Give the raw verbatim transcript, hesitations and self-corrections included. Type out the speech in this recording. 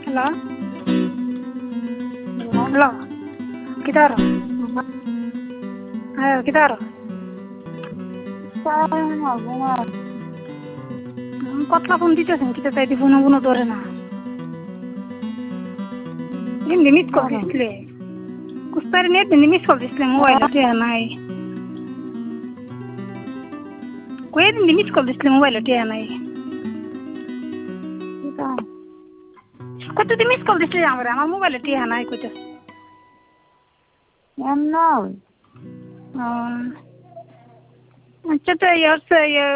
Halo. Halo. Kita aro. Ayo kita aro. Kotla phone দিতেছেন kita চাই di phone কোনো ধরে না নিন মিস কল দিছিলে কুস্তার নেট নিন মিস কল দিছিলে মোবাইল তে নাই কই দিন মিস কল দিছিলে মোবাইল তে নাই কত দিন মিস কল দিছিলে আমরা আমার মোবাইল তে নাই কইতাছ এম না আচ্ছা তো ইয়ার